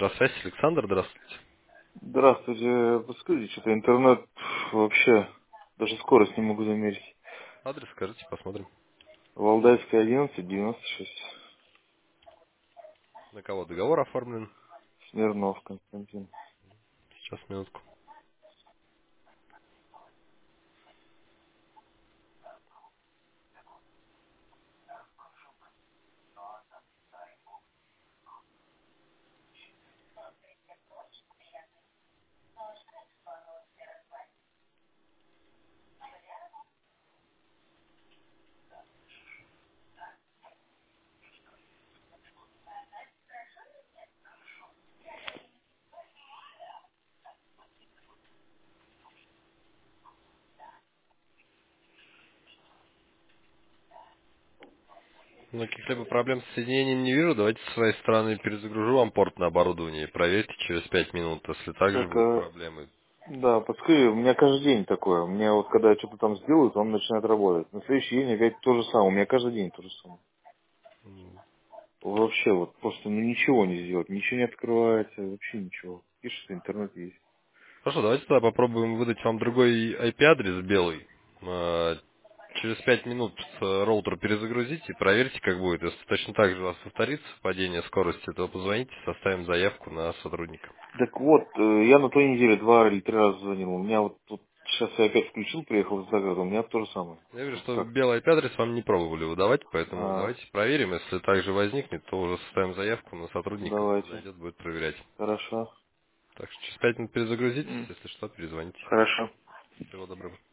Электросвязь, Александр, здравствуйте. Здравствуйте. Подскажите, что-то интернет вообще даже скорость не могу замерить. Адрес скажите, посмотрим. Валдайская 11, 96. На кого договор оформлен? Смирнов Константин. Сейчас, минутку. Ну, каких-либо проблем с соединением не вижу. Давайте с своей стороны перезагружу вам порт на оборудование и проверьте через 5 минут. Если также Так, будут проблемы. да, подскажи, у меня каждый день такое. У меня вот когда я что-то там сделаю, он начинает работать. На следующий день опять то же самое. У меня каждый день то же самое. Вообще вот просто ну, ничего не сделать, ничего не открывается, вообще ничего. Пишется, интернет есть. Хорошо, давайте тогда попробуем выдать вам другой IP-адрес белый. Через 5 минут роутер перезагрузите и проверьте, как будет. Если точно так же у вас повторится падение скорости, то позвоните, составим заявку на сотрудника. Так вот, я на той неделе 2 или 3 раза звонил. У меня вот тут сейчас я опять включил, приехал с загруза, у меня то же самое. Я вижу, Вот что как? белый IP-адрес вам не пробовали выдавать, поэтому А, давайте проверим. Если также возникнет, то уже составим заявку на сотрудника, он давайте. подойдет, будет проверять. Хорошо. Так что через 5 минут перезагрузитесь, М, если что, перезвоните. Хорошо. Всего доброго.